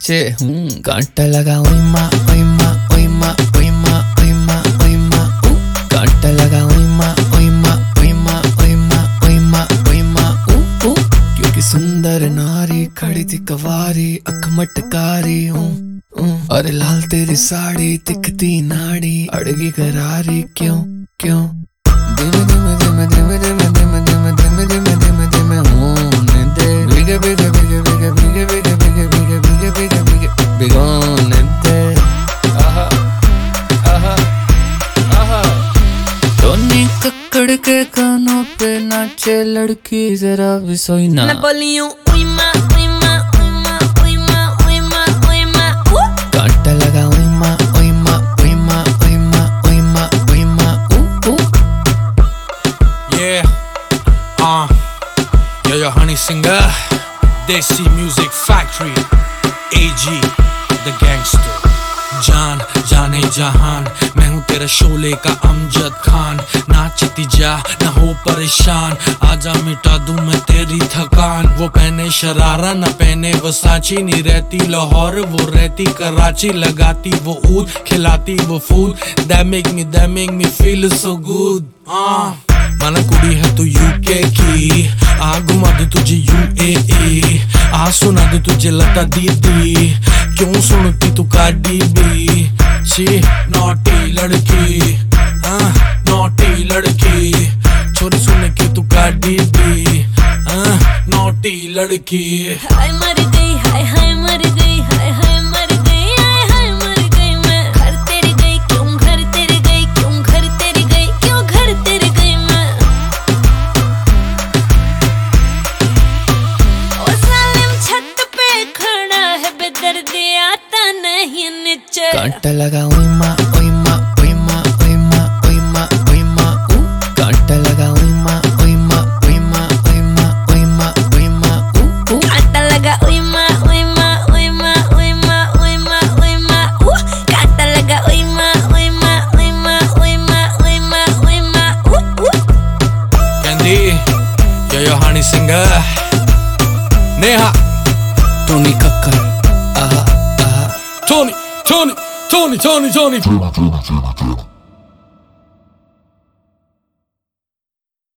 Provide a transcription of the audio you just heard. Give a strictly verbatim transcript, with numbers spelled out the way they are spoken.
नीचे हूँ कांटा लगा ओई माँ ओई माँ ओई माँ ओई माँ ओई माँ ओई माँ कांटा लगा ओई माँ ओई माँ ओई माँ ओई माँ ओई माँ ओई माँ ऊ क्योंकि सुंदर नारी खड़ी थी कवारी अख मटकारी हूँ अरे लाल तेरी साड़ी दिखती नाड़ी अड़गी करारी क्यों क्यों धीमे धीमे धीमे धीमे धीमे धीमे धीमे धीमे धीमे धीमे धीमे होने दे भीगे भीगे भीगे भीगे भीगे भीगे भीगे भीगे भीगे भीगे भीगे भिगोने दे आहा आहा आहा टोनी कक्कड़ के कानों पे नाचे लड़की जरा भी सोई ना मैं बोली हूँ ओई माँ ओई माँ ओई माँ ओई माँ ओई माँ ओई माँ कांटा लगा ओई माँ ओई माँ ओई माँ ओई माँ ओई माँ ओई माँ ऊ Yeah, uh, yo yo honey singer, Desi Music Factory, A G, the gangster. जान जाने जहान मैं हूँ तेरा शोले का अमजद खान नाचती जा ना हो परेशान आजा मिटा दूं मैं तेरी थकान वो पहने शरारा ना पहने वो सांची नहीं रहती लाहौर वो रहती कराची लगाती वो ऊद खिलाती वो food that make me that make me feel so good ah माना कुड़ी है तू यूके की आ घुमा दे तुझे यूएई आ सुना दे तुझे लता दीदी क्यों सुनती तू कार्डी बी शी नॉटी लड़की हाँ नॉटी लड़की छोरी सुने की तू कार्डी बी हाँ नॉटी लड़की हाय मर गई हाय हाय मर गई हाय हाय मर गई हाय हाय मर गई मैं घर तेरे गई क्यों घर तेरे गई क्यों घर तेरे गई क्यों घर तेरे गई मैं ओ सालिम छत पे खड़ा है बेदर्दी आता नहीं नीचे कांटा लगा ओई माँ ओई माँ ओई माँ ओई माँ ओई माँ ओई माँ ऊ कांटा लगा ओई माँ ओई माँ ओई माँ ओई माँ ओई माँ ओई माँ ऊ कांटा लगा ओई माँ ओई माँ ओई माँ ओई माँ ओई माँ ओई माँ ऊ कांटा लगा ओई माँ ओई माँ ओई माँ ओई माँ ओई माँ ओई माँ ऊ Candy, yo yo honey singer, Neha, Tony Kakkar आहा आहा Tony, Tony, Tony, Tony, Tony.